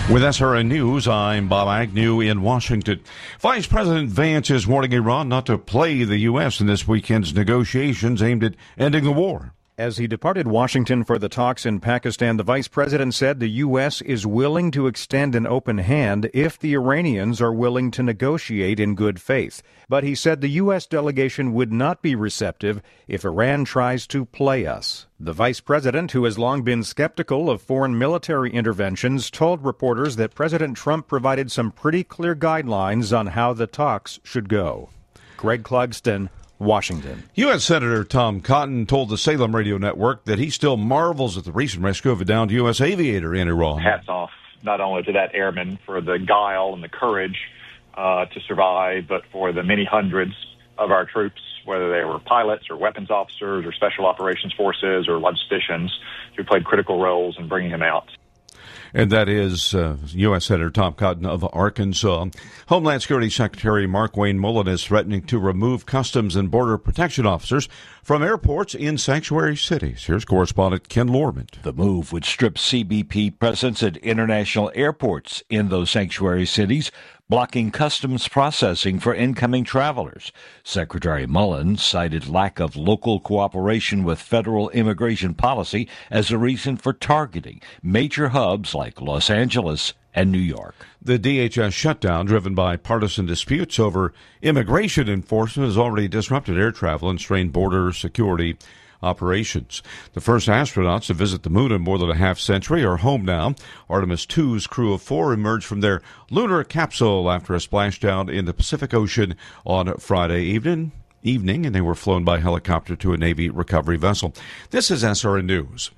With SRN News, I'm Bob Agnew in Washington. Vice President Vance is warning Iran not to play the U.S. in this weekend's negotiations aimed at ending the war. As he departed Washington for the talks in Pakistan, the vice president said the U.S. is willing to extend an open hand if the Iranians are willing to negotiate in good faith. But he said the U.S. delegation would not be receptive if Iran tries to play us. The vice president, who has long been skeptical of foreign military interventions, told reporters that President Trump provided some pretty clear guidelines on how the talks should go. Greg Clugston, Washington. U.S. Senator Tom Cotton told the Salem Radio Network that he still marvels at the recent rescue of a downed U.S. aviator in Iran. Hats off not only to that airman for the guile and the courage to survive, but for the many hundreds of our troops, whether they were pilots or weapons officers or special operations forces or logisticians, who played critical roles in bringing him out. And that is U.S. Senator Tom Cotton of Arkansas. Homeland Security Secretary Markwayne Mullin is threatening to remove Customs and Border Protection officers from airports in sanctuary cities. Here's correspondent Ken Lorman. The move would strip CBP presence at international airports in those sanctuary cities, blocking customs processing for incoming travelers. Secretary Mullin cited lack of local cooperation with federal immigration policy as a reason for targeting major hubs like Los Angeles and New York. The DHS shutdown, driven by partisan disputes over immigration enforcement, has already disrupted air travel and strained border security operations. The first astronauts to visit the moon in more than a half century are home now. Artemis II's crew of 4 emerged from their lunar capsule after a splashdown in the Pacific Ocean on Friday evening, and they were flown by helicopter to a Navy recovery vessel. This is SRN News.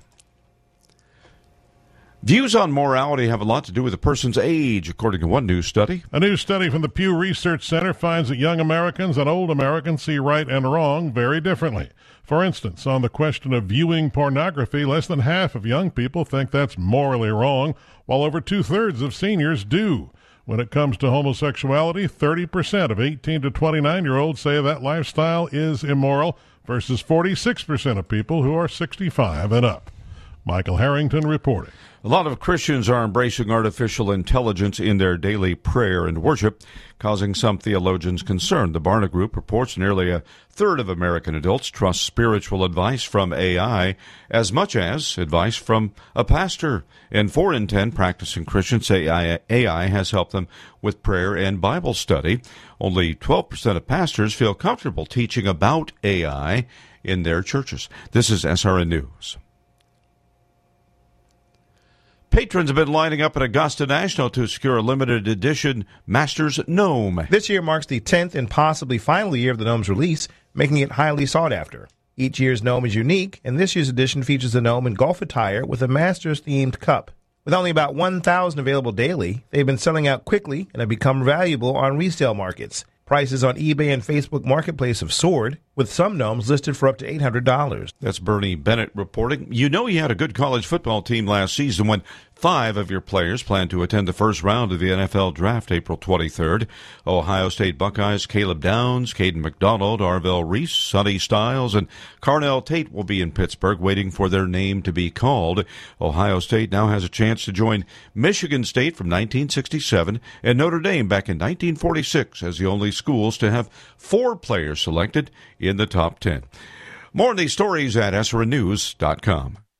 Views on morality have a lot to do with a person's age, according to one new study. A new study from the Pew Research Center finds that young Americans and old Americans see right and wrong very differently. For instance, on the question of viewing pornography, less than half of young people think that's morally wrong, while over 2/3 of seniors do. When it comes to homosexuality, 30% of 18 to 29-year-olds say that lifestyle is immoral, versus 46% of people who are 65 and up. Michael Harrington reporting. A lot of Christians are embracing artificial intelligence in their daily prayer and worship, causing some theologians concern. The Barna Group reports nearly a third of American adults trust spiritual advice from AI as much as advice from a pastor. And 4 in 10 practicing Christians say AI has helped them with prayer and Bible study. Only 12% of pastors feel comfortable teaching about AI in their churches. This is SRN News. Patrons have been lining up at Augusta National to secure a limited edition Masters Gnome. This year marks the 10th and possibly final year of the Gnome's release, making it highly sought after. Each year's Gnome is unique, and this year's edition features the Gnome in golf attire with a Masters-themed cup. With only about 1,000 available daily, they've been selling out quickly and have become valuable on resale markets. Prices on eBay and Facebook Marketplace have soared, with some gnomes listed for up to $800. That's Bernie Bennett reporting. You know you had a good college football team last season when 5 of your players plan to attend the first round of the NFL Draft April 23rd. Ohio State Buckeyes Caleb Downs, Caden McDonald, Arvell Reese, Sonny Styles, and Carnell Tate will be in Pittsburgh waiting for their name to be called. Ohio State now has a chance to join Michigan State from 1967 and Notre Dame back in 1946 as the only schools to have 4 players selected in the top 10. More on these stories at SRNnews.com.